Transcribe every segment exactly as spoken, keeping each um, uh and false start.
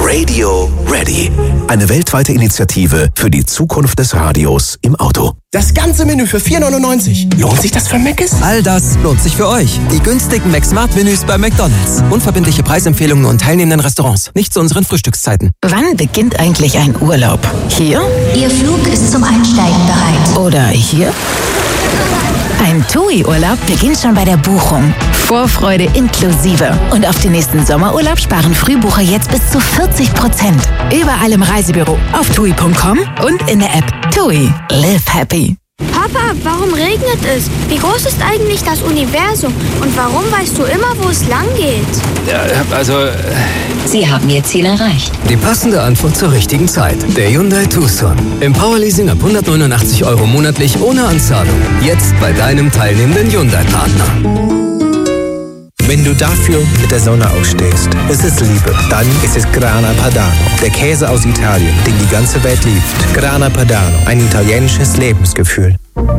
Radio Ready. Eine weltweite Initiative für die Zukunft des Radios im Auto. Das ganze Menü für vier neunundneunzig. Lohnt sich das für Mc's? All das lohnt sich für euch. Die günstigen McSmart-Menüs bei McDonald's. Unverbindliche Preisempfehlungen und teilnehmenden Restaurants. Nicht zu unseren Frühstückszeiten. Wann beginnt eigentlich ein Urlaub? Hier? Ihr Flug ist zum Einsteigen bereit. Oder hier? Ein TUI-Urlaub beginnt schon bei der Buchung. Vorfreude inklusive. Und auf den nächsten Sommerurlaub sparen Frühbucher jetzt bis zu vierzig Prozent. Überall im Reisebüro, auf tui punkt com und in der App. TUI. Live happy. Papa, warum regnet es? Wie groß ist eigentlich das Universum? Und warum weißt du immer, wo es lang geht? Ja, also... Äh Sie haben Ihr Ziel erreicht. Die passende Antwort zur richtigen Zeit. Der Hyundai Tucson. Im Powerleasing ab hundertneunundachtzig Euro monatlich ohne Anzahlung. Jetzt bei deinem teilnehmenden Hyundai-Partner. Wenn du dafür mit der Sonne aufstehst, ist es Liebe. Dann ist es Grana Padano, der Käse aus Italien, den die ganze Welt liebt. Grana Padano, ein italienisches Lebensgefühl.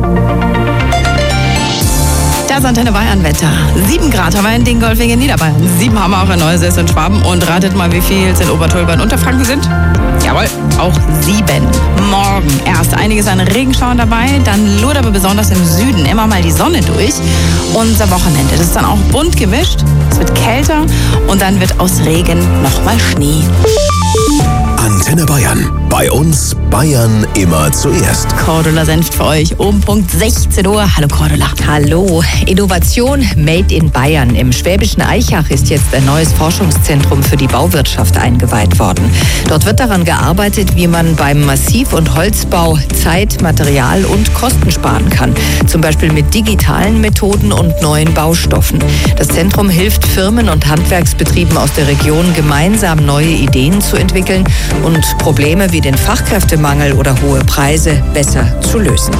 Das Antenne Bayern Wetter. sieben Grad haben wir in Dingolfing in Niederbayern. sieben haben wir auch in Neusäß in Schwaben. Und ratet mal, wie viel es in Obertolba und Unterfranken sind? Jawohl, auch sieben. Morgen erst einiges an Regenschauern dabei. Dann lurt aber besonders im Süden immer mal die Sonne durch. Unser Wochenende, das ist dann auch bunt gemischt. Es wird kälter und dann wird aus Regen nochmal Schnee. Antenne Bayern. Bei uns Bayern immer zuerst. Cordula Senft für euch um Punkt sechzehn Uhr. Hallo Cordula. Hallo. Innovation Made in Bayern. Im schwäbischen Aichach ist jetzt ein neues Forschungszentrum für die Bauwirtschaft eingeweiht worden. Dort wird daran gearbeitet, wie man beim Massiv- und Holzbau Zeit, Material und Kosten sparen kann. Zum Beispiel mit digitalen Methoden und neuen Baustoffen. Das Zentrum hilft Firmen und Handwerksbetrieben aus der Region, gemeinsam neue Ideen zu entwickeln und Probleme wie den Fachkräftemangel oder hohe Preise besser zu lösen.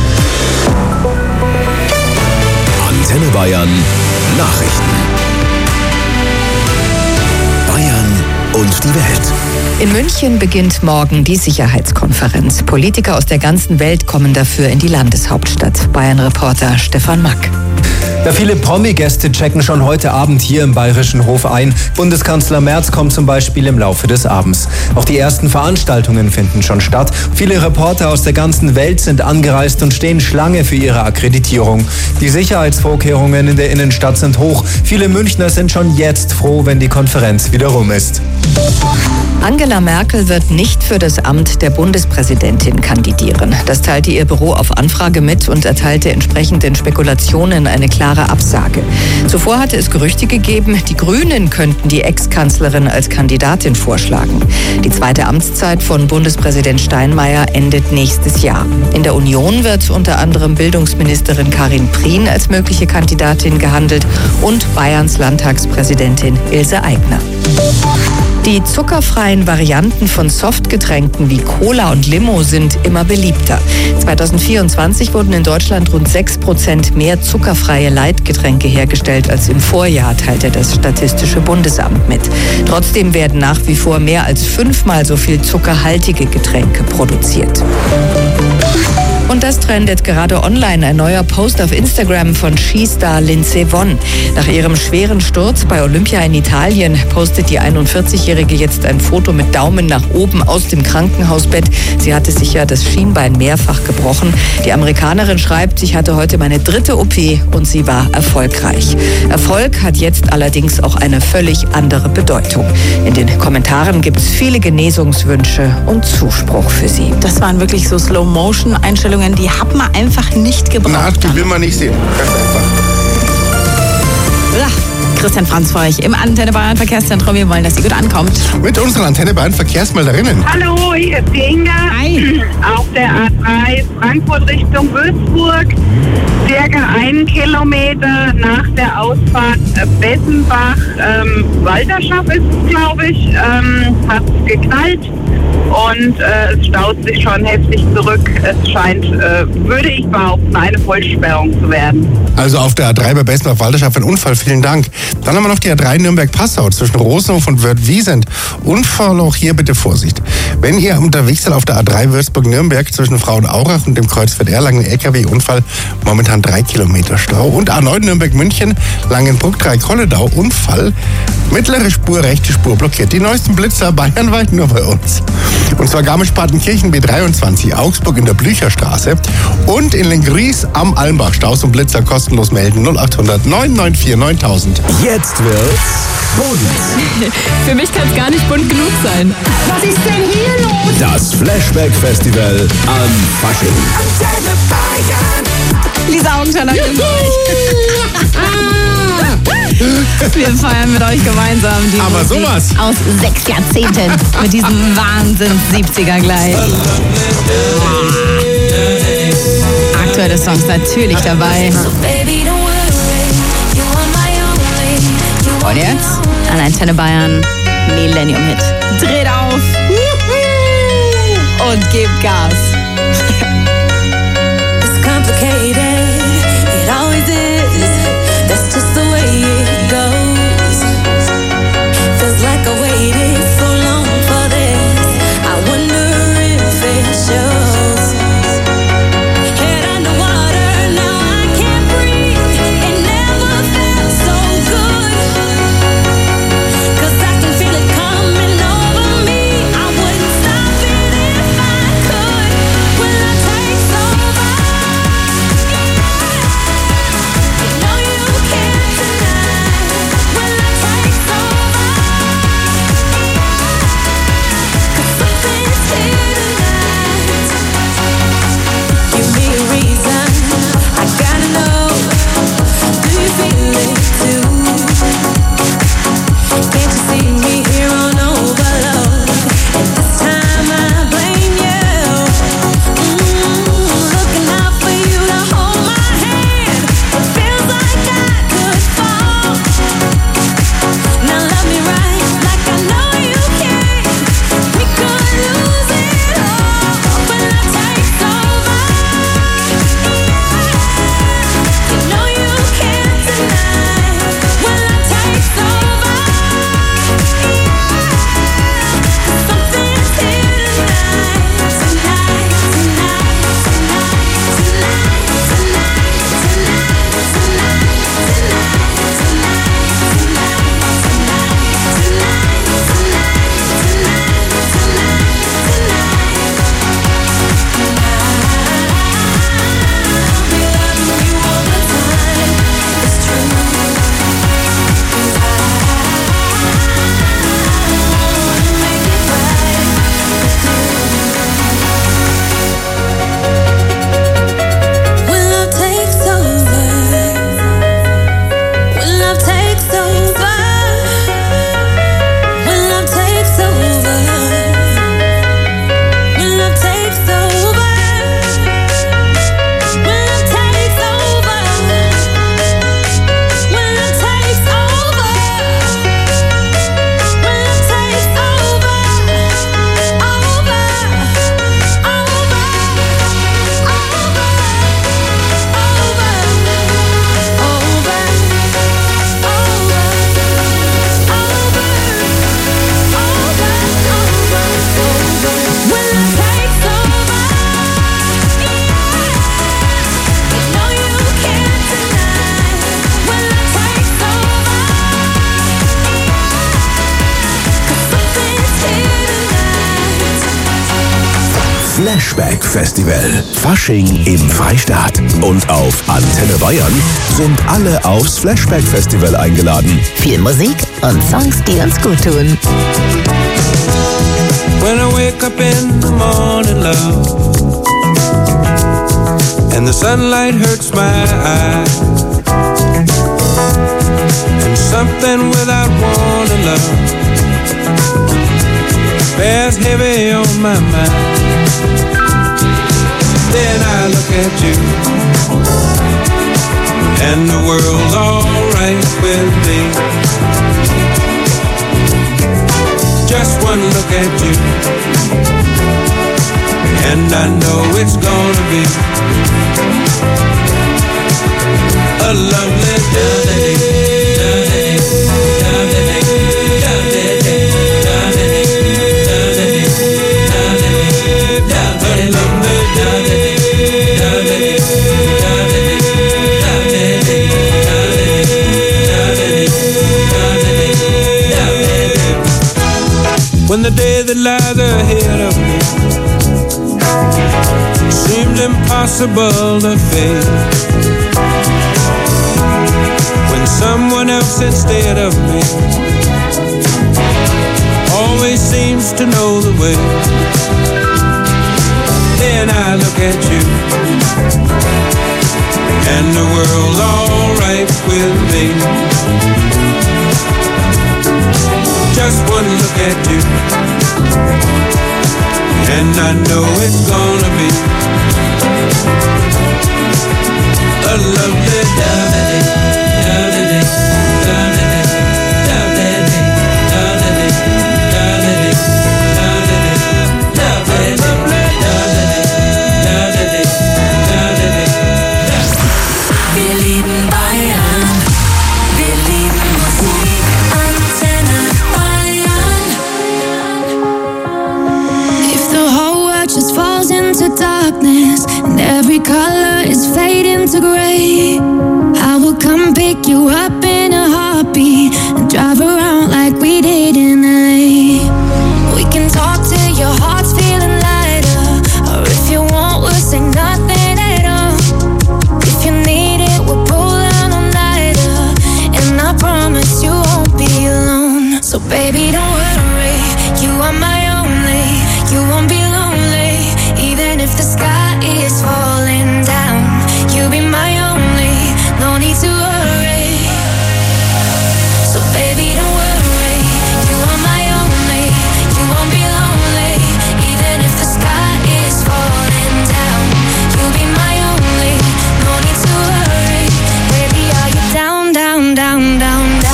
Antenne Bayern Nachrichten. Bayern und die Welt. In München beginnt morgen die Sicherheitskonferenz. Politiker aus der ganzen Welt kommen dafür in die Landeshauptstadt. Bayern-Reporter Stefan Mack. Ja, viele Promi-Gäste checken schon heute Abend hier im Bayerischen Hof ein. Bundeskanzler Merz kommt zum Beispiel im Laufe des Abends. Auch die ersten Veranstaltungen finden schon statt. Viele Reporter aus der ganzen Welt sind angereist und stehen Schlange für ihre Akkreditierung. Die Sicherheitsvorkehrungen in der Innenstadt sind hoch. Viele Münchner sind schon jetzt froh, wenn die Konferenz wieder rum ist. Angela Merkel wird nicht für das Amt der Bundespräsidentin kandidieren. Das teilte ihr Büro auf Anfrage mit und erteilte entsprechend den Spekulationen eine klare Absage. Zuvor hatte es Gerüchte gegeben, die Grünen könnten die Ex-Kanzlerin als Kandidatin vorschlagen. Die zweite Amtszeit von Bundespräsident Steinmeier endet nächstes Jahr. In der Union wird unter anderem Bildungsministerin Karin Prien als mögliche Kandidatin gehandelt und Bayerns Landtagspräsidentin Ilse Aigner. Die zuckerfreien Varianten von Softgetränken wie Cola und Limo sind immer beliebter. zweitausendvierundzwanzig wurden in Deutschland rund sechs Prozent mehr zuckerfreie Leitgetränke hergestellt als im Vorjahr, teilte das Statistische Bundesamt mit. Trotzdem werden nach wie vor mehr als fünfmal so viel zuckerhaltige Getränke produziert. Und das trendet gerade online. Ein neuer Post auf Instagram von Skistar Lindsey Vonn. Nach ihrem schweren Sturz bei Olympia in Italien postet die einundvierzigjährige jetzt ein Foto mit Daumen nach oben aus dem Krankenhausbett. Sie hatte sich ja das Schienbein mehrfach gebrochen. Die Amerikanerin schreibt, ich hatte heute meine dritte O P und sie war erfolgreich. Erfolg hat jetzt allerdings auch eine völlig andere Bedeutung. In den Kommentaren gibt es viele Genesungswünsche und Zuspruch für sie. Das waren wirklich so Slow-Motion-Einstellungen, die hat man einfach nicht gebraucht. Na, die will man nicht sehen. Ganz einfach. Ja, Christian Franz für euch im Antenne Bayern Verkehrszentrum. Wir wollen, dass sie gut ankommt. Mit unseren Antenne Bayern Verkehrsmelderinnen. Hallo, hier ist die Inga. Hi. Auf der A drei Frankfurt Richtung Würzburg. Circa einen Kilometer nach der Ausfahrt Bessenbach. Ähm, Walterschaft ist es, glaube ich. Ähm, hat geknallt. Und äh, es staut sich schon heftig zurück. Es scheint, äh, würde ich behaupten, eine Vollsperrung zu werden. Also auf der A drei bei Bessenbach Walterschaft ein Unfall. Vielen Dank. Dann haben wir noch die A drei Nürnberg-Passau zwischen Rosenhof und Wörth-Wiesent. Unfall, auch hier bitte Vorsicht. Wenn ihr unterwegs seid auf der A drei Würzburg-Nürnberg zwischen Frauenaurach und dem Kreuzfeld Erlangen, L K W-Unfall, momentan drei Kilometer Stau. Und A neun Nürnberg-München, Langenbruck, Dreieck-Holledau, Unfall. Mittlere Spur, rechte Spur blockiert. Die neuesten Blitzer bayernweit nur bei uns. Und zwar Garmisch-Partenkirchen B dreiundzwanzig, Augsburg in der Blücherstraße und in Lengries am Almbach. Staus und Blitzer kostenlos melden null achthundert neun neun vier neuntausend. Jetzt wird's bunt. Für mich kann es gar nicht bunt genug sein. Was ist denn hier los? Das Flashback-Festival am Fasching. Lisa Augensteiner. Wir feiern mit euch gemeinsam die Aber Musik sowas. aus sechs Jahrzehnten mit diesem Wahnsinns-siebziger gleich. Aktuelle Songs natürlich dabei. Und jetzt an Antenne Bayern, Millennium-Hit. Dreht auf und gebt Gas. It's complicated, it always is. That's just the way it goes. Feels like I waited so long for this. I wonder if it shows. Head underwater, now I can't breathe. It never felt so good. 'Cause I can feel it coming over me. I wouldn't stop it if I could. When I take over, you know you can't deny. When I take over, 'cause something's here tonight. Give me a reason, I gotta know. Do you feel it too? Can't you see me here on overload? And this time I blame you. Mm, looking out for you to hold my hand. It feels like I could fall. Now love me right, like I know you can. We could lose it all when I take over. You know you can't deny when I take over. Something's here tonight, tonight, tonight, tonight, tonight, tonight, tonight, when love takes over, when love takes over, when love takes over, when love takes over, when love takes over, when love takes over, when love takes over, over, Flashback Festival. Fasching im Freistaat. Und auf Antenne Bayern sind alle aufs Flashback Festival eingeladen. Viel Musik und Songs, die uns gut tun. When I wake up in the morning, love, and the sunlight hurts my eyes, and something without warning, love, bears heavy on my mind. Then I look at you, and the world's alright with me. Just one look at you, and I know it's gonna be a lovely day. when the day that lies ahead of me seems impossible to face. When someone else instead of me always seems to know the way. Then I look at you and the world's alright with me. Just one look at you and I know it's gonna be a lovely day. Darkness and every color is fading to gray. I will come pick you up in a heartbeat and drive around like we did in L A. We can talk till your heart's feeling lighter, or if you want, we'll say nothing at all. If you need it, we'll pull down all nighter, and I promise you won't be alone. So baby, don't worry, you are my only. You won't be lonely, even if the sky is falling down. You'll be my only, no need to worry. So baby, don't worry, you are my only. You won't be lonely, even if the sky is falling down. You'll be my only, no need to worry. Baby, are you down, down, down, down, down?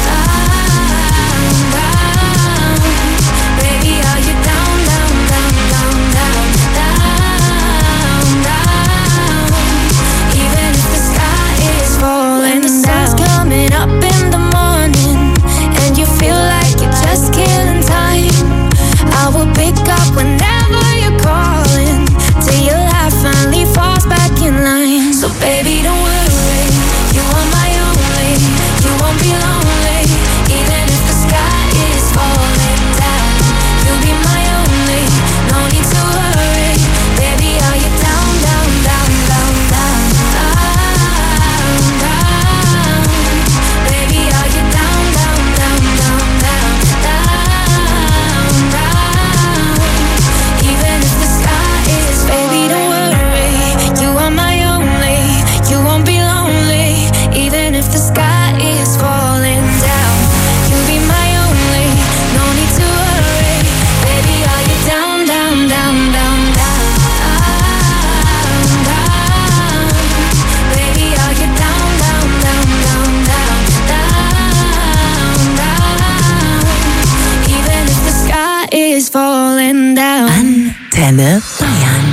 Antenne Bayern.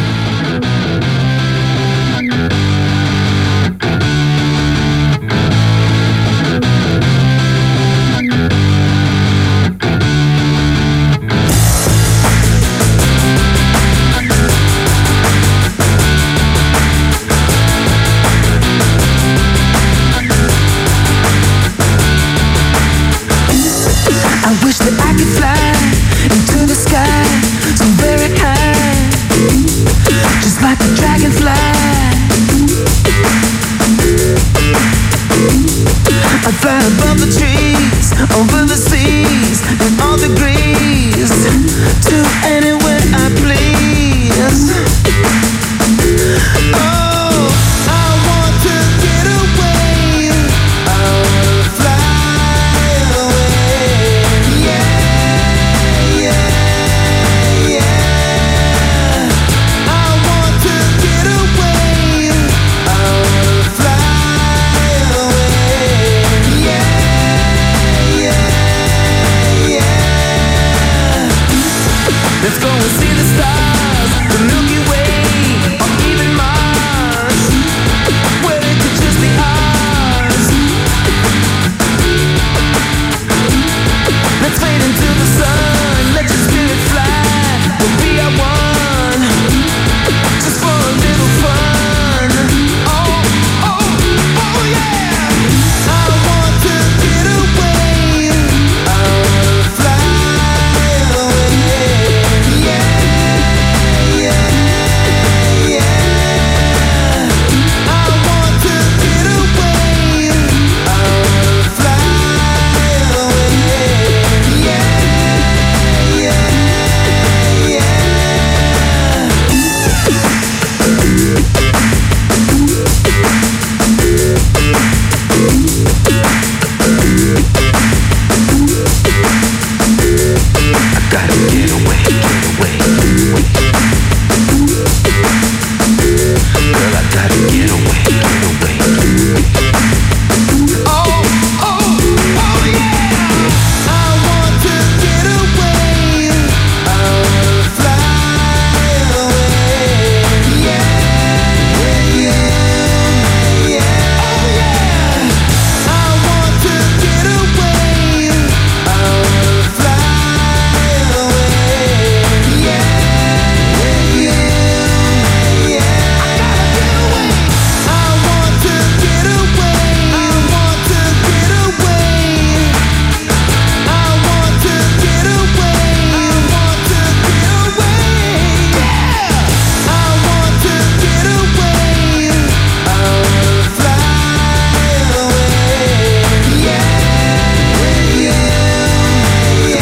I wish that I could fly into the sky so very high, just like a dragonfly. I fly above the trees, over the seas, and all degrees, to anywhere I please. Oh, I want to get away. I want to fly away. Yeah, yeah, yeah. I want to get away. I want to fly away. Yeah, yeah, yeah. Let's go and see the stars, the Milky Way, or even Mars, where it could just be ours. Let's fade into the sun, let your spirit fly, we'll be at one, just for a little fun. Oh, oh, oh yeah. I want to get away. I wanna fly away. Gotta get away, get away. Girl, I gotta get away, get away. Oh, oh, oh yeah. I want to get away. I wanna fly away. Yeah, yeah, yeah. Oh yeah. I want to get away. I wanna fly away. Yeah, yeah, yeah. I gotta get away. I want to get away. I want to get away. I want to get away. I want to get away. Yeah. I want to get away. I wanna fly away. Yeah, yeah, yeah.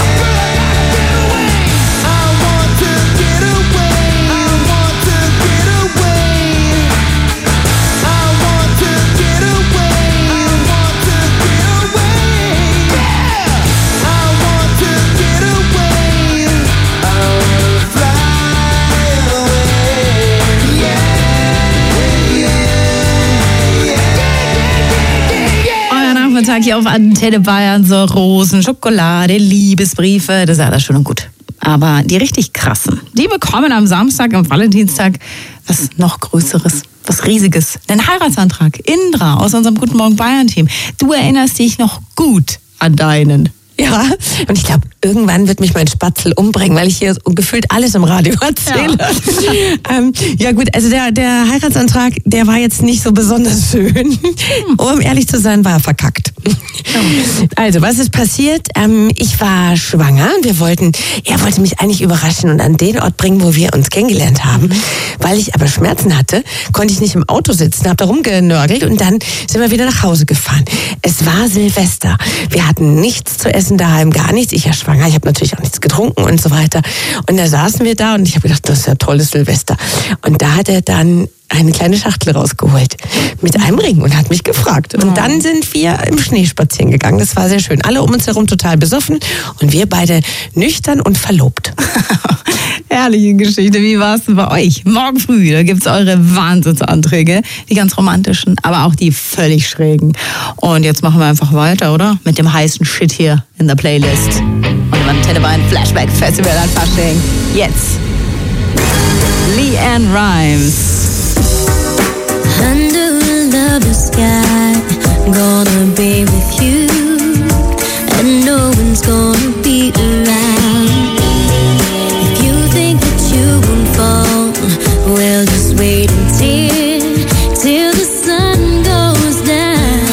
I want to get away. I want to get away. I want to get away. I want to get away. Yeah. I want to get away. I wanna fly away. Yeah, yeah, Euer Nachmittag hier auf Antenne Bayern, so Rosen, Schokolade, Liebesbriefe, das ist alles schön und gut. Aber die richtig krassen, die bekommen am Samstag, am Valentinstag, was noch Größeres, was Riesiges. Einen Heiratsantrag. Indra aus unserem Guten Morgen Bayern-Team. Du erinnerst dich noch gut an deinen. Ja, und ich glaube, irgendwann wird mich mein Spatzel umbringen, weil ich hier so gefühlt alles im Radio erzähle. Ja, ähm, ja gut, also der, der Heiratsantrag, der war jetzt nicht so besonders schön. Um ehrlich zu sein, war er verkackt. Also, was ist passiert? Ähm, ich war schwanger und wir wollten, er wollte mich eigentlich überraschen und an den Ort bringen, wo wir uns kennengelernt haben. Weil ich aber Schmerzen hatte, konnte ich nicht im Auto sitzen, habe da rumgenörgelt und dann sind wir wieder nach Hause gefahren. Es war Silvester. Wir hatten nichts zu essen daheim, gar nichts. Ich war schwanger, ich habe natürlich auch nichts getrunken und so weiter. Und da saßen wir da und ich habe gedacht, das ist ja tolles Silvester. Und da hat er dann eine kleine Schachtel rausgeholt mit einem Ring und hat mich gefragt. Und dann sind wir im Schnee spazieren gegangen. Das war sehr schön. Alle um uns herum total besoffen und wir beide nüchtern und verlobt. Herrliche Geschichte. Wie war es denn bei euch? Morgen früh, da gibt es eure Wahnsinnsanträge. Die ganz romantischen, aber auch die völlig schrägen. Und jetzt machen wir einfach weiter, oder? Mit dem heißen Shit hier in der Playlist. Und im Antenne Bayern Flashback Festival an Fasching. Jetzt. Leanne Rimes. Under a lover's sky, gonna be with you, and no one's gonna be around. If you think that you won't fall, well, just wait until, till the sun goes down.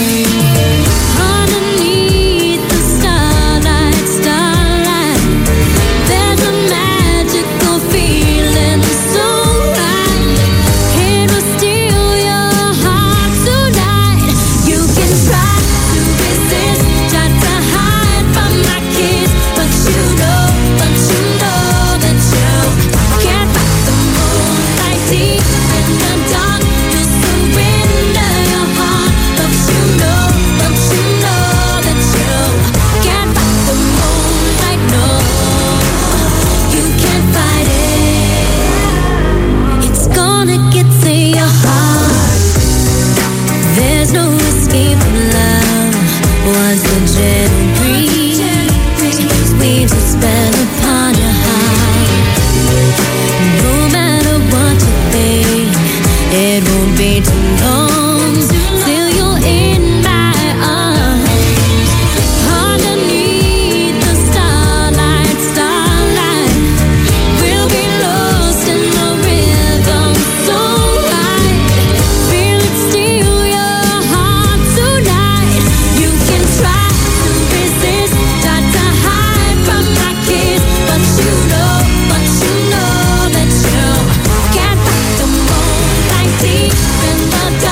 Underneath the starlight, starlight, there's a magical feeling so right. It will steal your heart tonight. You can try to resist, try to hide from my kiss, but you know, but you know that you can't fight the moonlight deep in the dark. You surrender your heart, but you know, but you know that you can't fight the moonlight. No, you can't fight it. It's gonna get to your heart. There's no escape from love. Once the gentle breeze weaves a spell upon your heart. No matter what you think, it won't be too long till you're in my arms. Underneath the starlight, starlight, we'll be lost in the rhythm so right. Feel it steal your heart tonight. You can try to resist, try to hide from my kiss, but you know, but you know that you can't fight the moonlight deep in the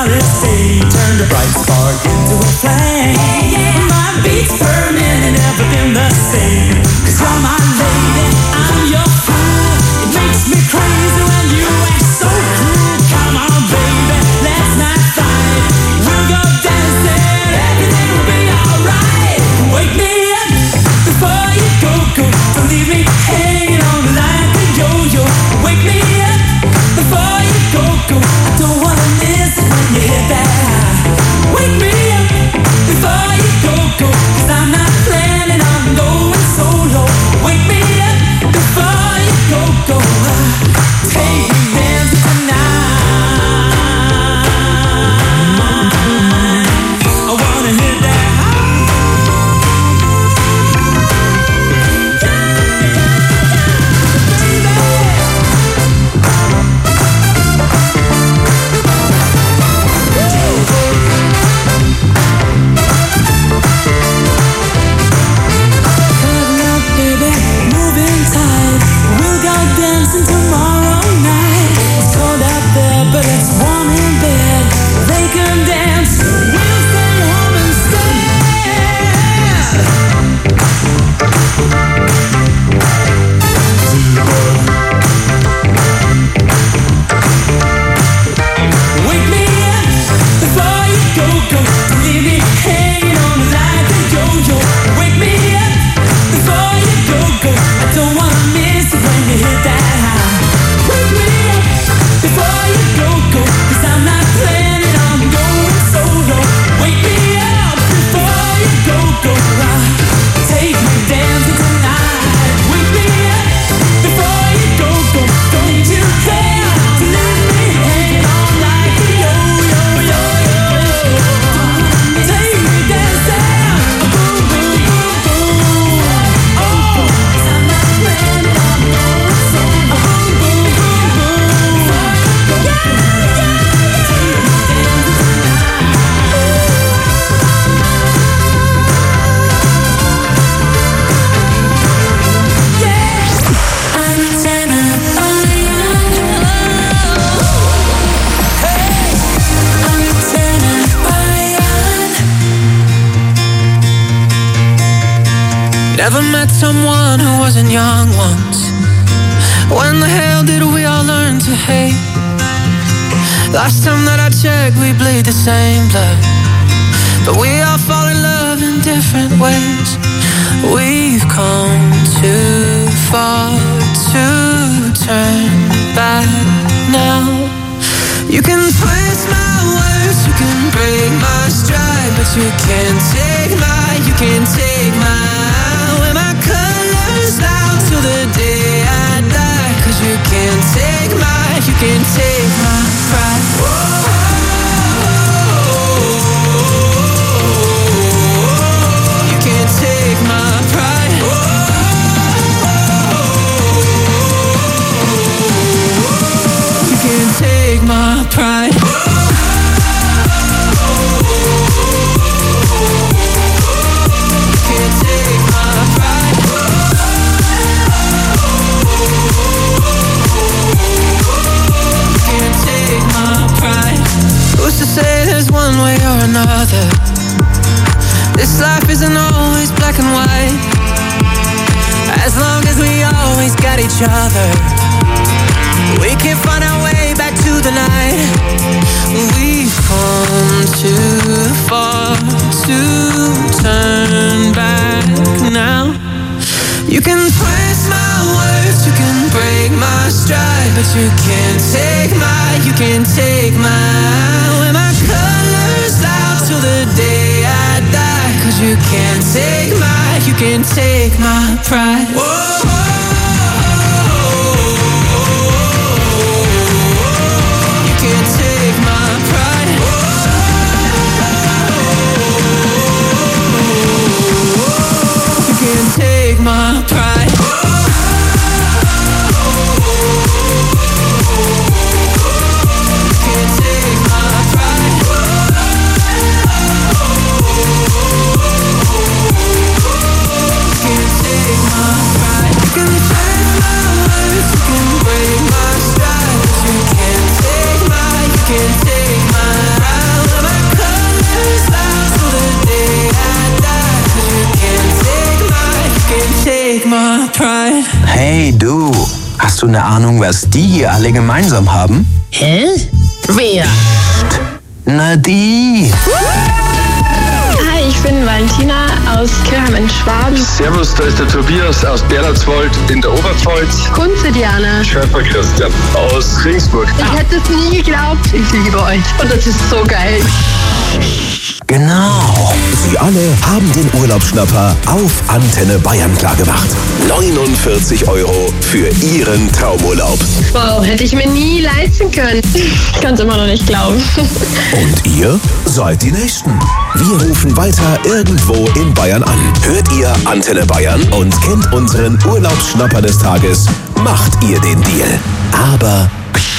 forest day turned a bright spark into a flame. My beats per minute never been the same. Cause you're my lady, I'm your fool. It makes me crazy when you act so cool. Come on baby, let's not fight. We'll go dancing, everything will be alright. Wake me up before you go, go. Don't leave me hanging on like a yo-yo. Wake me up before you go, go. I don't wanna miss it when you hit that high. Wake me up before you go, go. Cause I'm not planning on going solo. Wake me up before you go, go. Take me dancing tonight. I wanna hit that high. But it's warm in bed. They can dance. We'll stay home instead. Wake me up before you go, go. Don't leave me hanging on like a yo-yo. Wake me up before you go, go. I don't wanna miss it when you hit that high. Wake me up before you go, go, cause I'm not planning on going solo. Wake me up before you go, go. Take me dancing tonight. Wake me up before you go, go. Don't you care to leave me hanging on like a yo-yo, yo-yo. Take me dancing, boom, boom, boom, boom. Oh, cause I'm not planning on going solo. Boom, boom, boom, boom. Never met someone who wasn't young once. When the hell did we all learn to hate? Last time that I checked, we bleed the same blood, but we all fall in love in different ways. We've come too far to turn back now. You can twist my words, you can break my stride, but you can't take my, you can't take my, wear my colors out till the day I die. Cause you can't take my, you can't take my pride. You can't take my pride. You can't take my pride. Who's to say there's one way or another? This life isn't always black and white. As long as we always got each other, we can find our way back to the night. We've come too far to turn back now. You can twist my words, you can break my stride, but you can't take my, you can't take my, wear my colors out till the day I die. Cause you can't take my, you can't take my pride. Whoa. You can't take my pride. You can't take my pride. Can't take my pride. Hey du, hast du eine Ahnung, was die hier alle gemeinsam haben? Hä? Wer? Na die. Hi, ich bin Valentina aus Kirchheim in Schwaben. Servus, da ist der Tobias aus Berlatzwald in der Oberpfalz. Kunze Diana. Schäfer Christian aus Ringsburg. Ich hätte es nie geglaubt. Ich liebe euch und das ist so geil. Genau. Sie alle haben den Urlaubsschnapper auf Antenne Bayern klargemacht. neunundvierzig Euro für Ihren Traumurlaub. Wow, hätte ich mir nie leisten können. Ich kann es immer noch nicht glauben. Und ihr seid die Nächsten. Wir rufen weiter irgendwo in Bayern an. Hört ihr Antenne Bayern und kennt unseren Urlaubsschnapper des Tages, macht ihr den Deal. Aber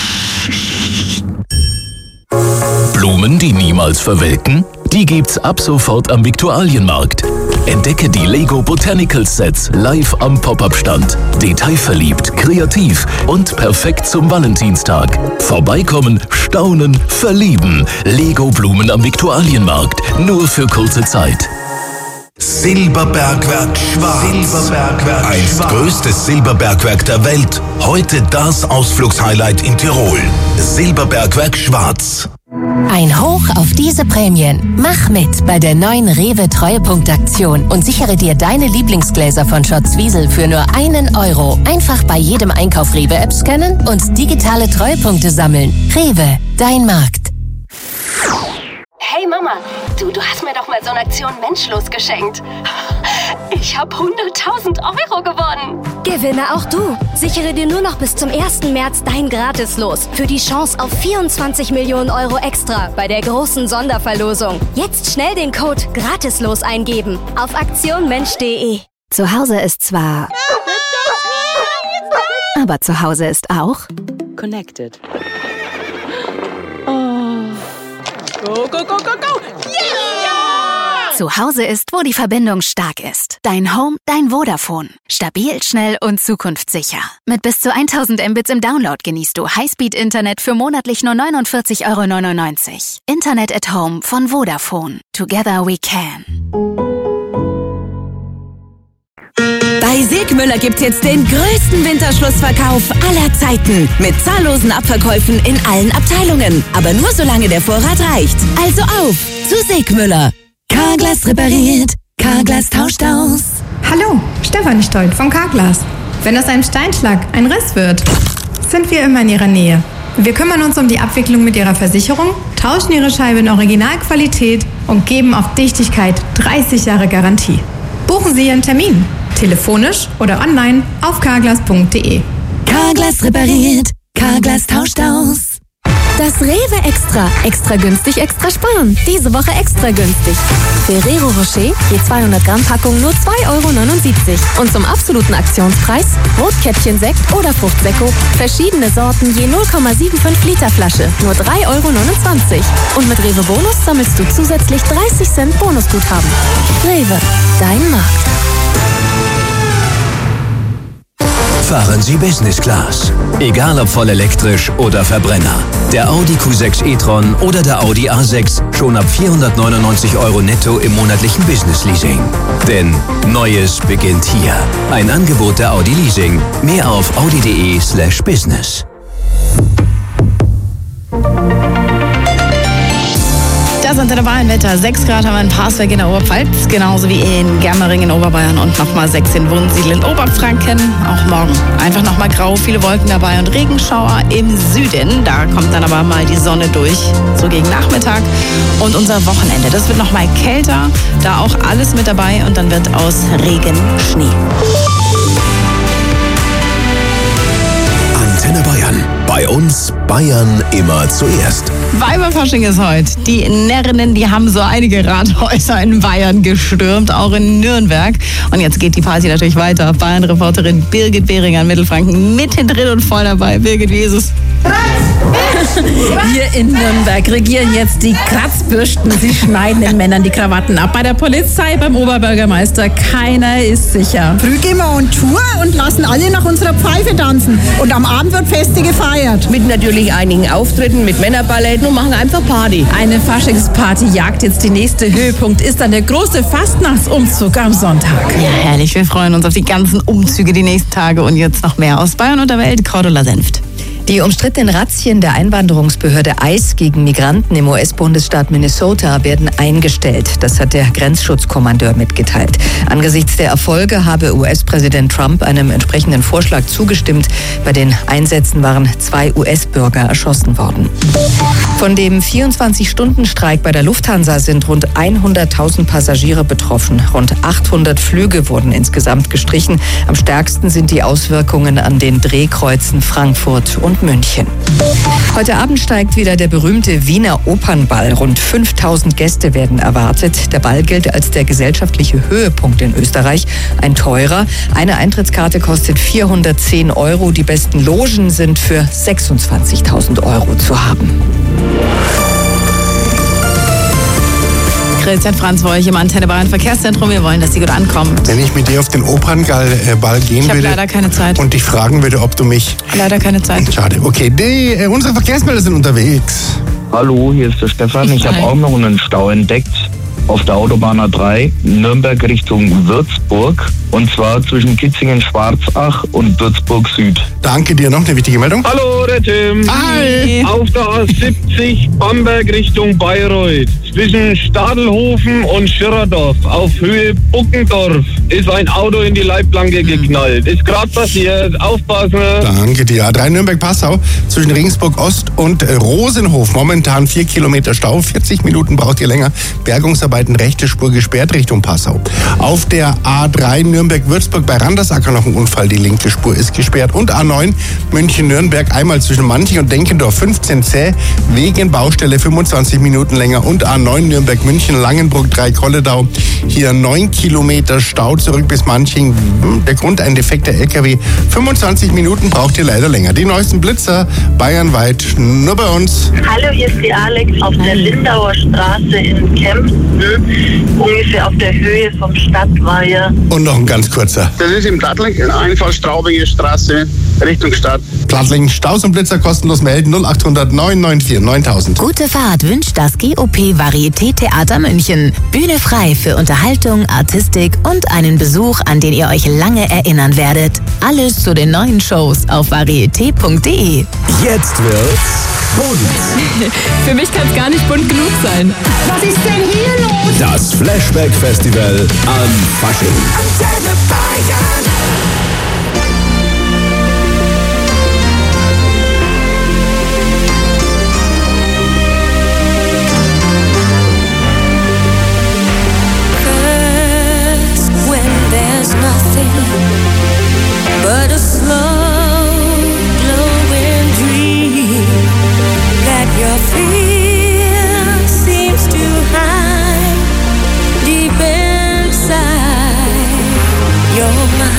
Blumen, die niemals verwelken? Die gibt's ab sofort am Viktualienmarkt. Entdecke die Lego Botanicals Sets live am Pop-Up-Stand. Detailverliebt, kreativ und perfekt zum Valentinstag. Vorbeikommen, staunen, verlieben. Lego Blumen am Viktualienmarkt. Nur für kurze Zeit. Silberbergwerk Schwarz. Silberbergwerk Einst Schwarz. Größtes Silberbergwerk der Welt. Heute das Ausflugshighlight in Tirol. Silberbergwerk Schwarz. Ein Hoch auf diese Prämien. Mach mit bei der neuen Rewe Treuepunktaktion und sichere dir deine Lieblingsgläser von Schotz Wiesel für nur einen Euro. Einfach bei jedem Einkauf Rewe-App scannen und digitale Treuepunkte sammeln. Rewe, dein Markt. Hey Mama, du, du hast mir doch mal so eine Aktion Menschlos geschenkt. Ich habe hunderttausend Euro gewonnen. Gewinne auch du. Sichere dir nur noch bis zum ersten März dein Gratislos für die Chance auf vierundzwanzig Millionen Euro extra bei der großen Sonderverlosung. Jetzt schnell den Code Gratislos eingeben auf aktionmensch punkt de. Zu Hause ist zwar... aber zu Hause ist auch... Connected. Go, go, go, go, go! Yeah! Zu Hause ist, wo die Verbindung stark ist. Dein Home, dein Vodafone. Stabil, schnell und zukunftssicher. Mit bis zu tausend Mbits im Download genießt du Highspeed-Internet für monatlich nur neunundvierzig Euro neunundneunzig. Internet at Home von Vodafone. Together we can. Bei Segmüller gibt's jetzt den größten Winterschlussverkauf aller Zeiten. Mit zahllosen Abverkäufen in allen Abteilungen. Aber nur solange der Vorrat reicht. Also auf zu Segmüller. Carglass repariert. Carglass tauscht aus. Hallo, Stefanie Stolt von Carglass. Wenn aus einem Steinschlag ein Riss wird, sind wir immer in Ihrer Nähe. Wir kümmern uns um die Abwicklung mit Ihrer Versicherung, tauschen Ihre Scheibe in Originalqualität und geben auf Dichtigkeit dreißig Jahre Garantie. Buchen Sie Ihren Termin. Telefonisch oder online auf carglass punkt de. Carglass repariert. Carglass tauscht aus. Das Rewe Extra. Extra günstig, extra sparen. Diese Woche extra günstig. Ferrero Rocher, je zweihundert Gramm Packung nur zwei Euro neunundsiebzig. Und zum absoluten Aktionspreis Rotkäppchen-Sekt oder Fruchtsekko. Verschiedene Sorten je null Komma fünfundsiebzig Liter Flasche. Nur drei Euro neunundzwanzig. Und mit Rewe Bonus sammelst du zusätzlich dreißig Cent Bonusguthaben. Rewe, dein Markt. Fahren Sie Business Class. Egal ob voll elektrisch oder Verbrenner. Der Audi Q sechs e-tron oder der Audi A sechs schon ab vierhundertneunundneunzig Euro netto im monatlichen Business Leasing. Denn Neues beginnt hier. Ein Angebot der Audi Leasing. Mehr auf audi.de slash business. Das Antenne Bayern Wetter. sechs Grad haben wir in Parsberg in der Oberpfalz, genauso wie in Germering in Oberbayern und nochmal sechs in Wunsiedel in Oberfranken. Auch morgen einfach nochmal grau, viele Wolken dabei und Regenschauer im Süden. Da kommt dann aber mal die Sonne durch, so gegen Nachmittag. Und unser Wochenende, das wird nochmal kälter, da auch alles mit dabei und dann wird aus Regen Schnee. Antenne Bayern. Bei uns Bayern immer zuerst. Weiberfasching ist heute. Die Närrinnen, die haben so einige Rathäuser in Bayern gestürmt, auch in Nürnberg. Und jetzt geht die Party natürlich weiter. Bayern-Reporterin Birgit Behringer in Mittelfranken mittendrin und voll dabei. Birgit, wie ist es? Hier in Nürnberg regieren jetzt die Kratzbürsten. Sie schneiden den Männern die Krawatten ab. Bei der Polizei, beim Oberbürgermeister, keiner ist sicher. Früh gehen wir on Tour und lassen alle nach unserer Pfeife tanzen. Und am Abend wird Feste gefeiert. Mit natürlich einigen Auftritten, mit Männerballetten und machen einfach Party. Eine Faschingsparty jagt jetzt die nächste. Höhepunkt ist dann der große Fastnachtsumzug am Sonntag. Ja, herrlich. Wir freuen uns auf die ganzen Umzüge die nächsten Tage. Und jetzt noch mehr aus Bayern und der Welt. Cordula Senft. Die umstrittenen Razzien der Einwanderungsbehörde ICE gegen Migranten im U S-Bundesstaat Minnesota werden eingestellt. Das hat der Grenzschutzkommandeur mitgeteilt. Angesichts der Erfolge habe U S-Präsident Trump einem entsprechenden Vorschlag zugestimmt. Bei den Einsätzen waren zwei U S-Bürger erschossen worden. Von dem vierundzwanzig-Stunden-Streik bei der Lufthansa sind rund hunderttausend Passagiere betroffen. Rund achthundert Flüge wurden insgesamt gestrichen. Am stärksten sind die Auswirkungen an den Drehkreuzen Frankfurt und München. Heute Abend steigt wieder der berühmte Wiener Opernball. Rund fünftausend Gäste werden erwartet. Der Ball gilt als der gesellschaftliche Höhepunkt in Österreich. Ein teurer. Eine Eintrittskarte kostet vierhundertzehn Euro. Die besten Logen sind für sechsundzwanzigtausend Euro zu haben. Christian Franz für euch im Antenne Bayern Verkehrszentrum. Wir wollen, dass sie gut ankommt. Wenn ich mit dir auf den Opernball gehen ich würde leider keine Zeit. und dich fragen würde, ob du mich... Leider keine Zeit. Schade. Okay, die, äh, unsere Verkehrsmelder sind unterwegs. Hallo, hier ist der Stefan. Ich habe auch noch einen Stau entdeckt auf der Autobahn A drei, Nürnberg Richtung Würzburg. Und zwar zwischen Kitzingen-Schwarzach und Würzburg Süd. Danke dir. Noch eine wichtige Meldung. Hallo, der Tim. Hi. Auf der A siebzig Bamberg Richtung Bayreuth. Zwischen Stadelhofen und Schirrerdorf auf Höhe Buckendorf ist ein Auto in die Leitplanke geknallt. Ist gerade passiert. Aufpassen. Danke dir. A drei Nürnberg-Passau zwischen Regensburg Ost und Rosenhof. Momentan vier Kilometer Stau. vierzig Minuten braucht ihr länger. Bergungsarbeiten rechte Spur gesperrt Richtung Passau. Auf der A drei Nürnberg-Würzburg bei Randersacker noch ein Unfall. Die linke Spur ist gesperrt. Und A neun München-Nürnberg einmal zwischen Manching und Denkendorf fünfzehn zäh. Wegen Baustelle fünfundzwanzig Minuten länger. Und A neun Nürnberg-München, Langenburg drei Kolledau. Hier neun Kilometer Stau zurück bis Manching. Der Grund ein defekter L K W. fünfundzwanzig Minuten braucht ihr leider länger. Die neuesten Blitzer bayernweit nur bei uns. Hallo, hier ist die Alex auf der Lindauer Straße in Kempten. Ungefähr auf der Höhe vom Stadtweiher. Und noch ein ganz kurzer. Das ist im Plattlingen, Einfall Straubinge Straße, Richtung Stadt. Plattlingen, Staus und Blitzer kostenlos melden null acht hundert neun neun vier neuntausend. Gute Fahrt wünscht das G O P Varieté Theater München. Bühne frei für Unterhaltung, Artistik und einen Besuch, an den ihr euch lange erinnern werdet. Alles zu den neuen Shows auf varieté punkt de. Jetzt wird's bunt. Für mich kann es gar nicht bunt genug sein. Was ist denn hier los? Das Flashback Festival an Fasching. Antenne Bayern. But a slow glowing dream that your fear seems to hide deep inside your mind.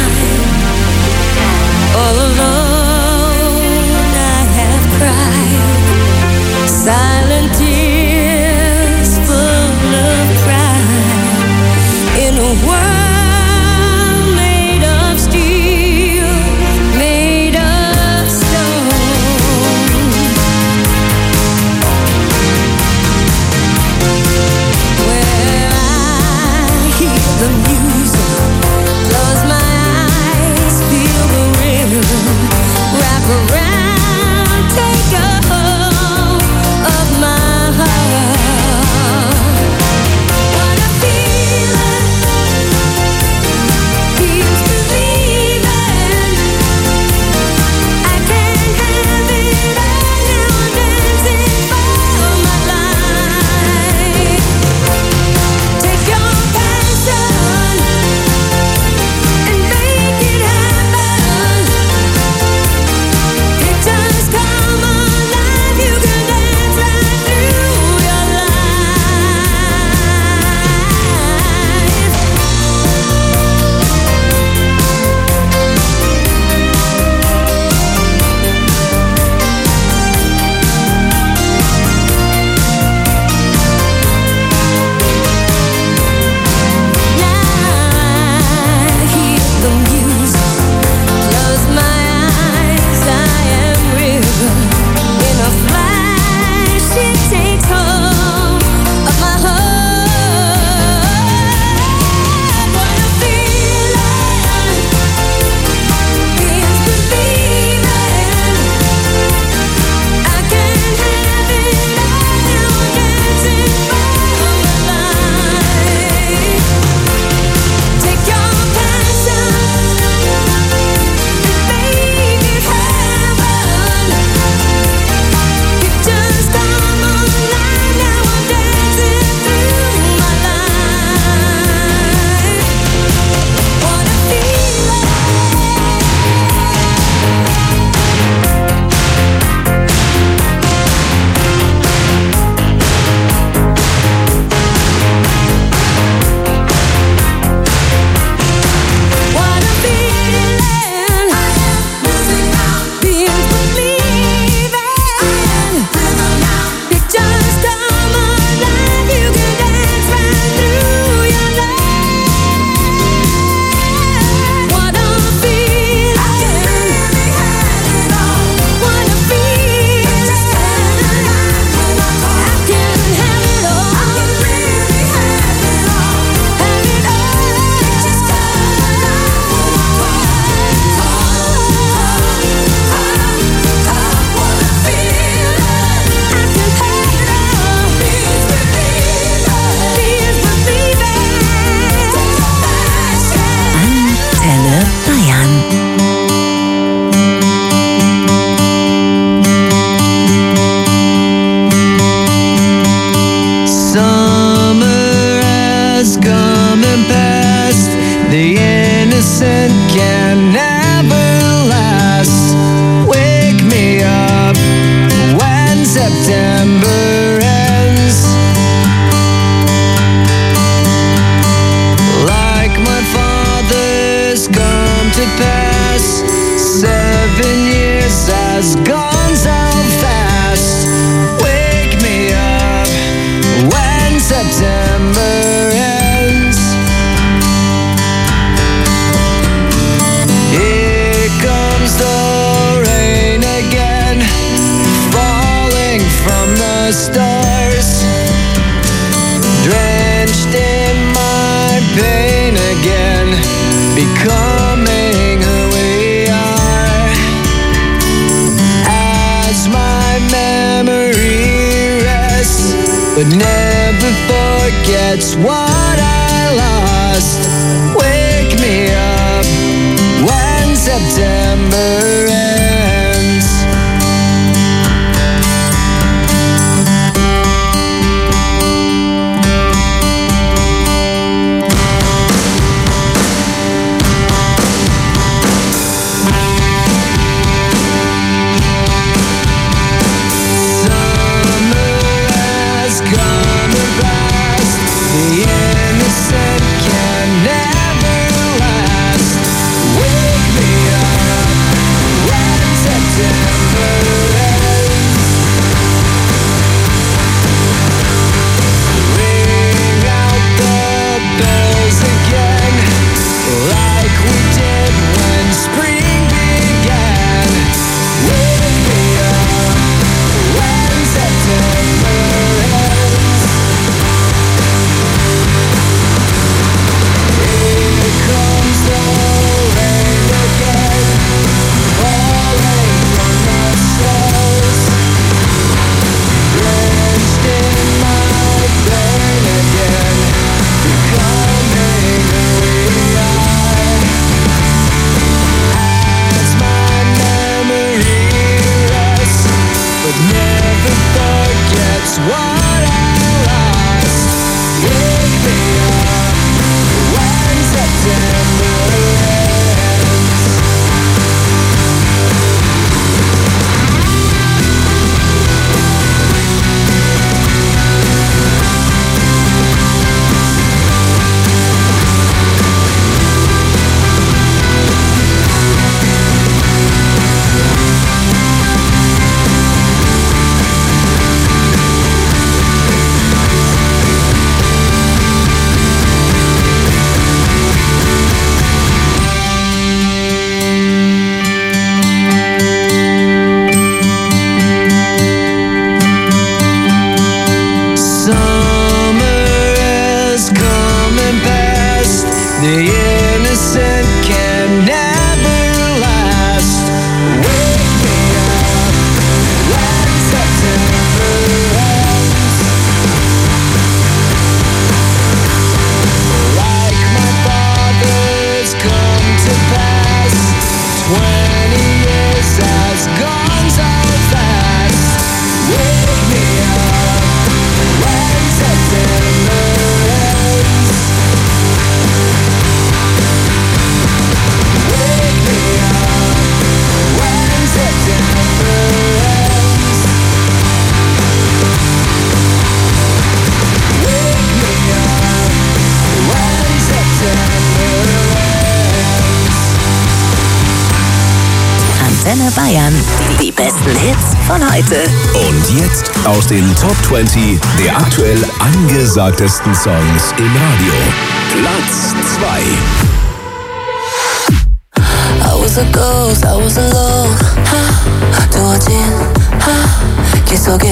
Summer has come and passed. The innocent can never last. Wake me up when September ends. Like my father's come to pass. Seven years has gone so fast. Wake me up when September ends. Here comes the rain again, falling from the stars, drenched in my pain again, becoming who we are. As my memory rests, but never forgets what I lost. Wake me up when September ends. Summer has come and passed. The innocent can never last. Wake me up when September ends. Ring out the bells again, like we did when spring began. Wake me up when September ends. Here comes the rain again, falling from the stars, drenched in my pain again, becoming who we are. As my memory rests, but never forgets what I lost. Wake me up when September ends. Summer has come and passed. The innocent can never last. Wake me up when September ends. Like my father's come to pass. Twenty years has gone so fast. Wake me up when September ends. Wake me up when September ends. Wake me up when September ends. Antenne Bayern. Die besten Hits von heute. Und jetzt aus den Top zwanzig der aktuell angesagtesten Songs im Radio. Platz zwei. I was a ghost, I was alone. 두어진 길 속에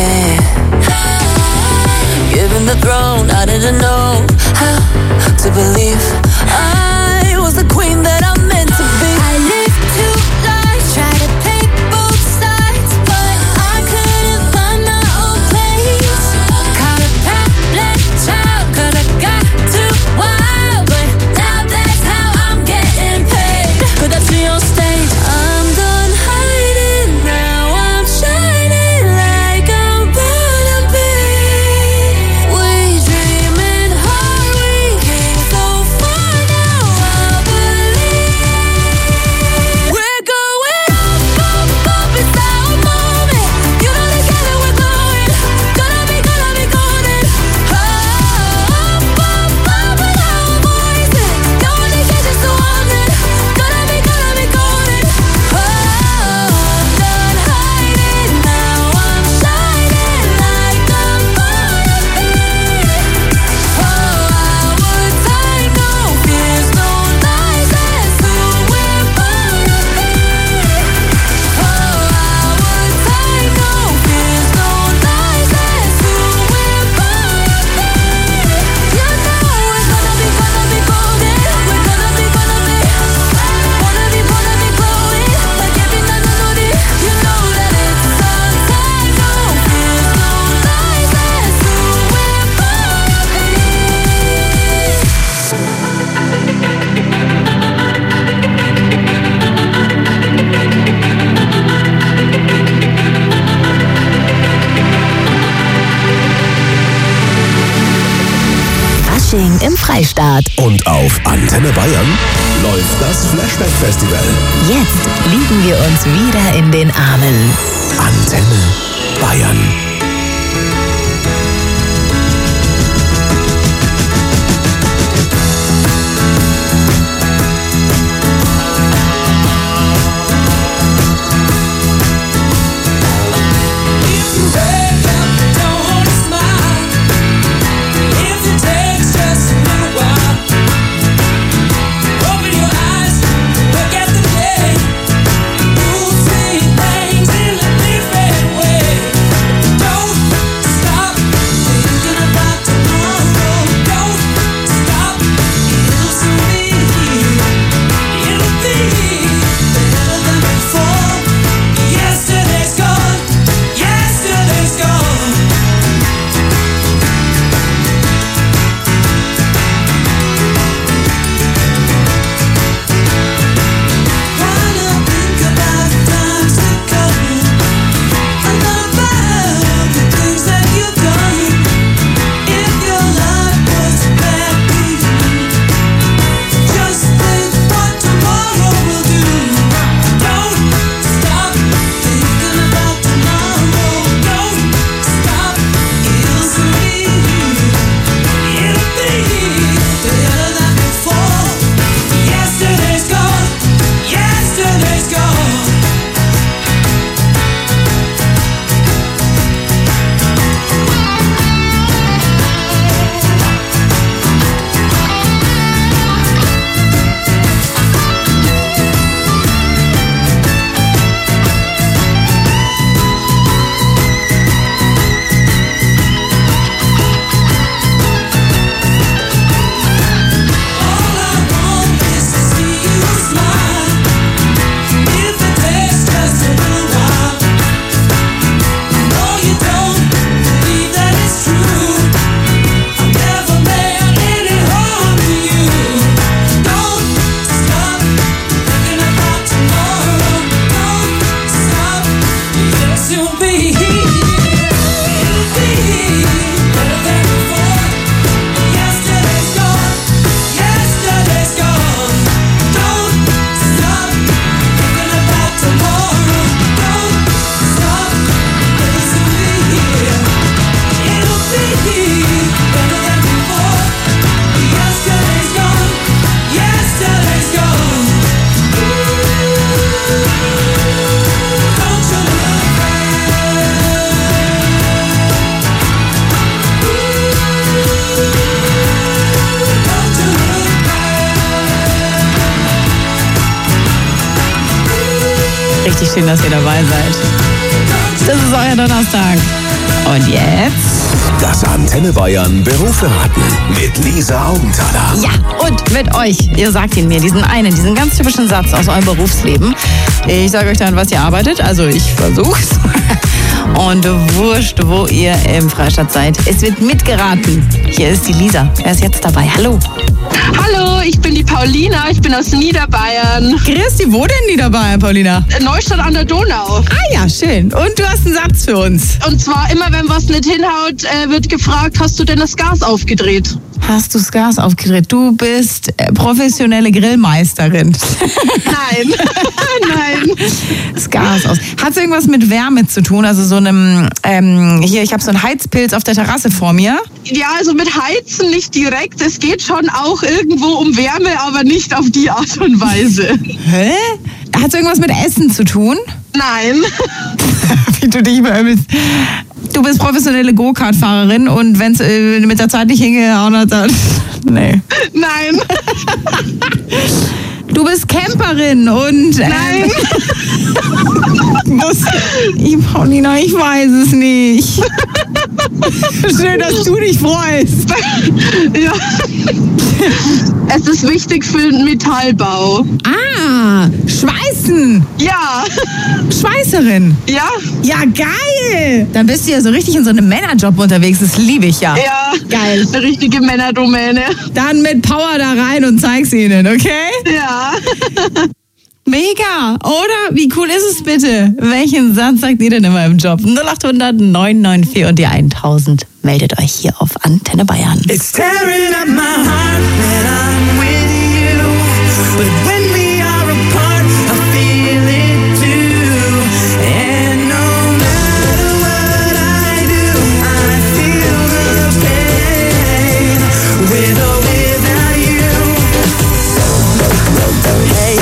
Given the throne, I didn't know how to believe I was the queen that I'm meant to be. I lived two lives, tried to take both sides, but I couldn't find my own place. Caught a path-less child, 'cause I got too wild, but now that's how I'm getting paid. But that's me on stage, I'm done hiding, now I'm shining like I'm born to be. We Fasching im Freistaat. Und auf Antenne Bayern läuft das Flashback Festival. Jetzt liegen wir uns wieder in den Armen. Antenne Bayern. Richtig schön, dass ihr dabei seid. Das ist euer Donnerstag. Und jetzt? Das Antenne Bayern Berufsverraten mit Lisa Augenthaler. Ja, und mit euch. Ihr sagt ihn mir, diesen einen, diesen ganz typischen Satz aus eurem Berufsleben. Ich sage euch dann, was ihr arbeitet. Also ich versuch's. Und wurscht, wo ihr im Freistaat seid. Es wird mitgeraten. Hier ist die Lisa. Wer ist jetzt dabei? Hallo. Hallo, ich bin die Paulina, ich bin aus Niederbayern. Grüß dich, wo denn Niederbayern, Paulina? Neustadt an der Donau. Ah ja, schön. Und du hast einen Satz für uns. Und zwar immer, wenn was nicht hinhaut, äh, wird gefragt, hast du denn das Gas aufgedreht? Hast du das Gas aufgedreht? Du bist äh, professionelle Grillmeisterin. Nein, nein. Das Gas aus. Hat es irgendwas mit Wärme zu tun? Also so einem, ähm, hier, ich habe so einen Heizpilz auf der Terrasse vor mir. Ja, also mit Heizen nicht direkt. Es geht schon auch irgendwo um Wärme, aber nicht auf die Art und Weise. Hä? Hat es irgendwas mit Essen zu tun? Nein. Wie du dich beömmelst. Du bist professionelle Go-Kart-Fahrerin und wenn es äh, mit der Zeit nicht hingehauen hat, dann... Nee. Nein. Du bist Camperin und... Äh, Nein. muss, ich, Paulina, ich weiß es nicht. Schön, dass du dich freust. Ja. Es ist wichtig für den Metallbau. Ah, Schweißen. Ja. Schweißerin. Ja. Ja, geil. Dann bist du ja so richtig in so einem Männerjob unterwegs. Das liebe ich ja. Ja. Geil. Eine richtige Männerdomäne. Dann mit Power da rein und zeig's ihnen, okay? Ja. Mega, oder? Wie cool ist es bitte? Welchen Satz sagt ihr denn immer im Job? null acht hundert neun neun vier und die tausend. meldet euch hier auf Antenne Bayern. It's tearing up my heart when I'm with you, but when we are apart, I feel it too. And no matter what I do, I feel the pain, with or without you. Hey.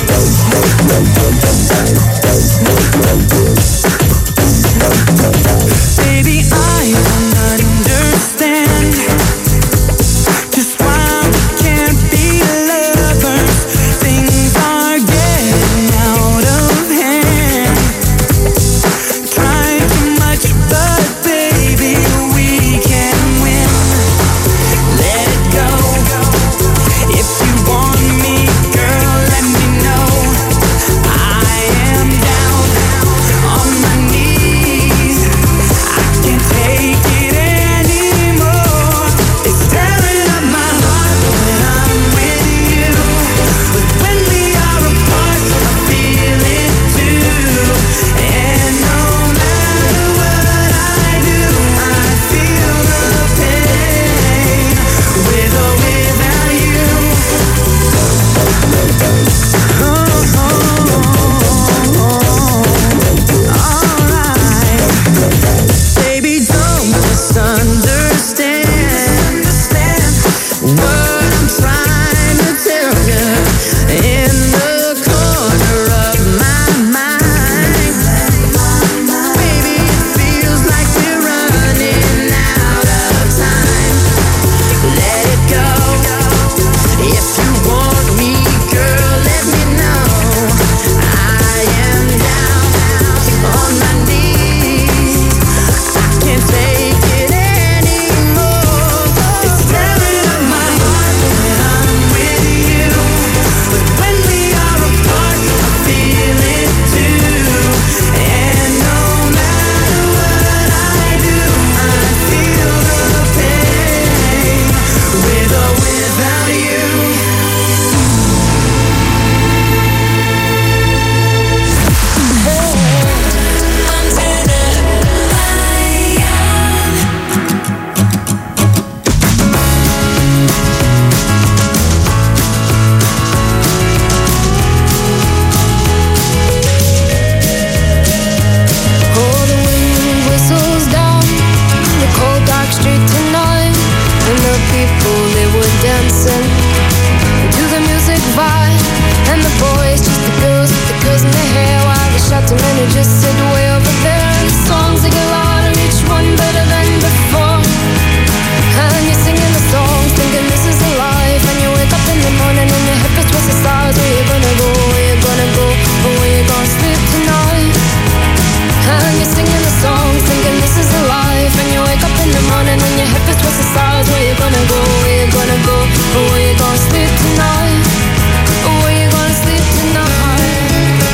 Baby, I don't understand just why we can't be lovers. Things are getting out of hand. Try too much, but baby, we can win. Let it go. If you want me, girl, let me know. I am down on my knees. I can't take it anymore. It's tearing up my heart when I'm with you, but when we are apart, I feel it too. And no matter what I do, I feel the pain, with or without you. Oh, oh, alright. Baby, don't misunderstand what I'm trying to tell you. In the corner of my mind, baby, it feels like we're running out of time. Let it go. If you want me, girl, let me know. I am down on my knees. I can't take it anymore. It's tearing up my heart when I'm with you, but when we are apart, I feel it too. And no matter what I do, I feel the pain, with or without you. Oh, the wind whistles down the cold dark street tonight, and the people, they were dancing to the music vibe, and the boys, just the girls with the curls in their hair, while the shouting men who just sit way over there, and the songs they get louder, each one better than before, and you're singing the songs, thinking this is a life, and you wake up in the morning and your hip is twisted sides. Where you gonna go, where you gonna go, or where you gonna sleep tonight? And you're singing the songs, thinking this is a life, and you wake up in the morning and your hip is twisted sides. Where you gonna go, where you gonna go, or where you gonna sleep tonight? Or where you gonna sleep tonight?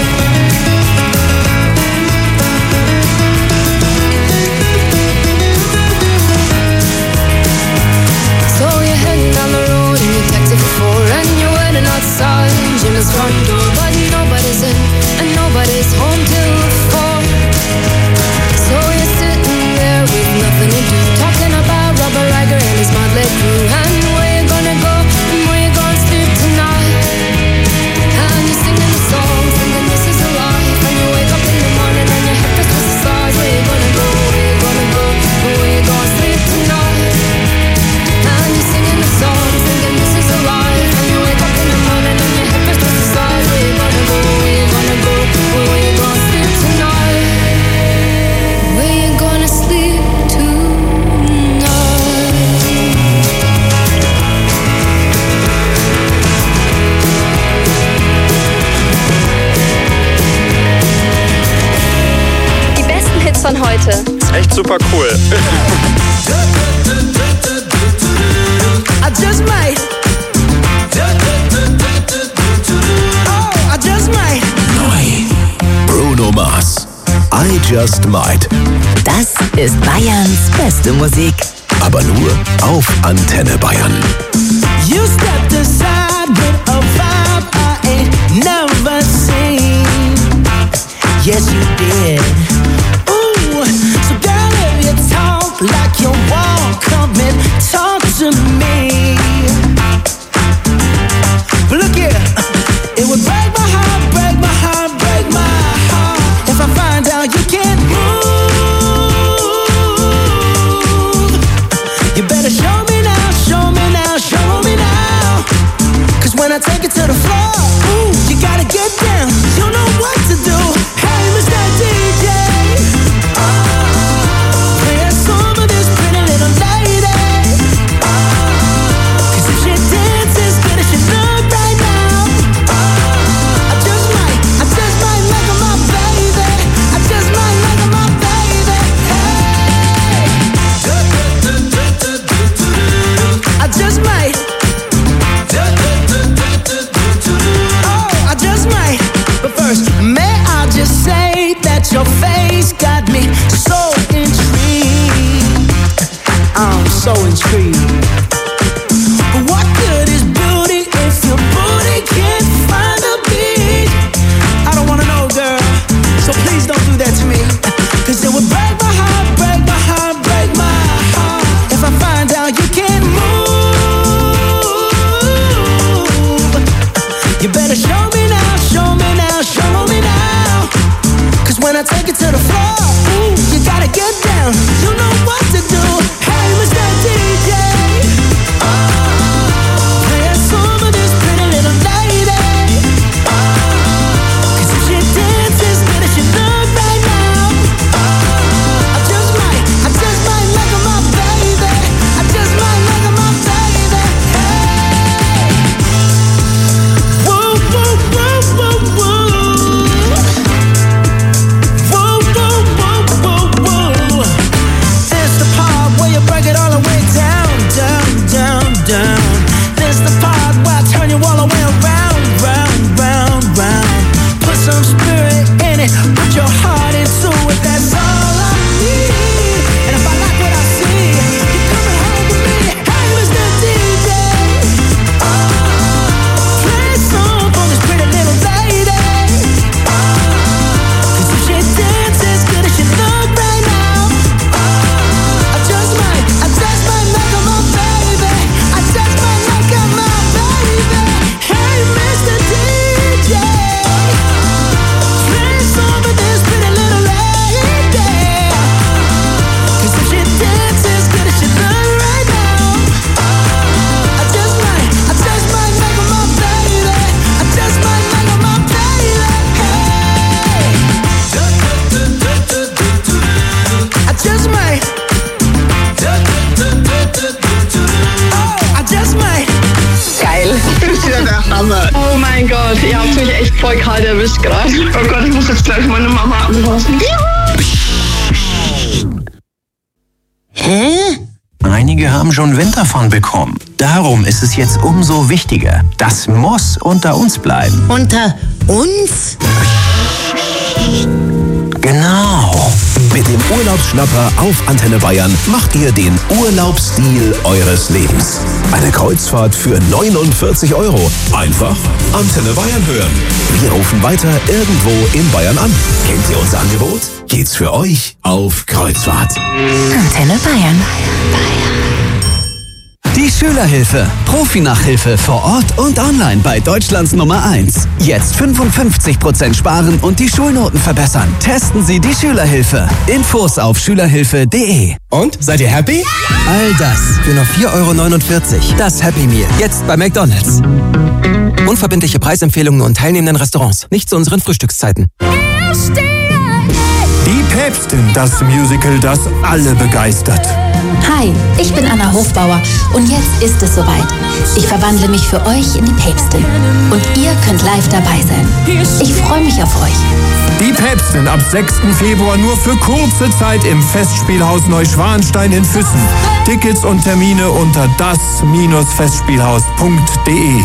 So you're heading down the road in your taxi for four, and you're waiting outside Jimmy's front door, but nobody's in and nobody's home till four. So you're sitting there with nothing to do, talking about Robert Riger and his motley crew, and where you gonna go and where you gonna sleep tonight? And you're singing the songs, thinking this is a life, and you wake up in the morning and your hip is twisted sides. Where you gonna go, where you gonna go, or where you gonna sleep tonight? And you're singing the songs, thinking this is a life, and you wake up in the morning and your hip is twisted sides. Where you gonna go, where you gonna go, or where you gonna sleep tonight? Where you gonna sleep tonight? Die besten Hits von heute. Ist echt super cool. I just might. Oh, I just might. Neu. Bruno Mars. I Just Might. Das ist Bayerns beste Musik. Aber nur auf Antenne Bayern. You stepped aside with a vibe I ain't never seen. Yes, you did. Ooh, so girl, if you talk like you want. better show me now, show me now, show me now. Cause when I take it to the floor, ooh, you gotta get down. You know what to do. Hey, Mister D J, oh, play a song for this pretty little lady. Oh, cause if she dances good as she look right now, oh, I just might, I just might make her my baby. I just might make her my baby. Hey, I just might. But first, may I just say that your face got me so intrigued. I'm so intrigued. But what good is beauty if your booty can't find a beat? I don't wanna know, girl, so please don't do that to me. Cause it would break my heart, break my heart, break my heart if I find out you can't move. You better show me now, show me now, show me now. Cause when I take it to the floor, ooh, you gotta get down. You know what to do. Hey, Mister D J, oh, play a song for this pretty little lady. Oh, cause if she dances good as she look right now, oh, I just might, I just might make her my baby. I just might make her my baby. Hey, whoa, whoa, whoa, whoa, whoa. Whoa, whoa, whoa, whoa, whoa. There's the part where you break it all the way down, down, down, down. There's the part where I turn you all the way around, round, round, round. Put some spirit in it, put your heart into it, that's all I need. And if I like what I see, you're coming home with me. Hey, Mister D J, oh, play a song for this pretty little lady. Oh, cause if she dances good as she look right now, oh, I just might, I just might make her my baby. I just might make her my baby. Hey, Mister D J, play a song for this pretty little lady. Cause if she dances good as she look right now, oh, I just might, I just might make her my baby. I just might make her my baby. Hey, I just might. Oh, I just might. Geil. Das ist ja der Hammer. Oh mein Gott, ihr habt mich echt voll kalt erwischt gerade. Oh Gott, ich muss jetzt gleich meine Mama anrufen. Hä? Einige haben schon Winterfon bekommen. Darum ist es jetzt umso wichtiger. Das muss unter uns bleiben. Unter uns? Genau. Mit dem Urlaubsschnapper auf Antenne Bayern macht ihr den Urlaubsstil eures Lebens. Eine Kreuzfahrt für neunundvierzig Euro. Einfach Antenne Bayern hören. Wir rufen weiter irgendwo in Bayern an. Kennt ihr unser Angebot? Geht's für euch auf Kreuzfahrt. Antenne Bayern. Die Schülerhilfe. Profi-Nachhilfe vor Ort und online bei Deutschlands Nummer eins. Jetzt fünfundfünfzig Prozent sparen und die Schulnoten verbessern. Testen Sie die Schülerhilfe. Infos auf schülerhilfe punkt de. Und? Seid ihr happy? All das für nur vier Euro neunundvierzig. Das Happy Meal. Jetzt bei McDonald's. Unverbindliche Preisempfehlungen und teilnehmenden Restaurants. Nicht zu unseren Frühstückszeiten. Die Päpstin, das Musical, das alle begeistert. Hi, ich bin Anna Hofbauer und jetzt ist es soweit. Ich verwandle mich für euch in die Päpstin und ihr könnt live dabei sein. Ich freue mich auf euch. Die Päpstin ab sechsten Februar nur für kurze Zeit im Festspielhaus Neuschwanstein in Füssen. Tickets und Termine unter das Festspielhaus punkt de.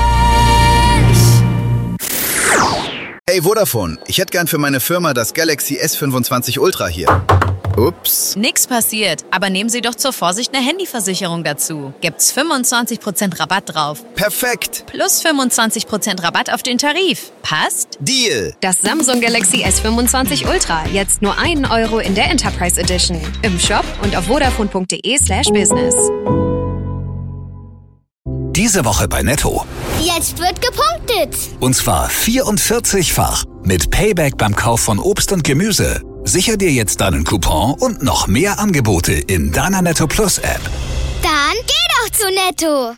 Hey Vodafone, ich hätte gern für meine Firma das Galaxy S fünfundzwanzig Ultra hier. Ups. Nix passiert, aber nehmen Sie doch zur Vorsicht eine Handyversicherung dazu. Gibt's fünfundzwanzig Prozent Rabatt drauf. Perfekt. Plus fünfundzwanzig Prozent Rabatt auf den Tarif. Passt? Deal. Das Samsung Galaxy S fünfundzwanzig Ultra. Jetzt nur einen Euro in der Enterprise Edition. Im Shop und auf vodafone punkt de slash business. Diese Woche bei Netto. Jetzt wird gepunktet. Und zwar vierundvierzigfach. Mit Payback beim Kauf von Obst und Gemüse. Sicher dir jetzt deinen Coupon und noch mehr Angebote in deiner Netto Plus App. Da zu netto.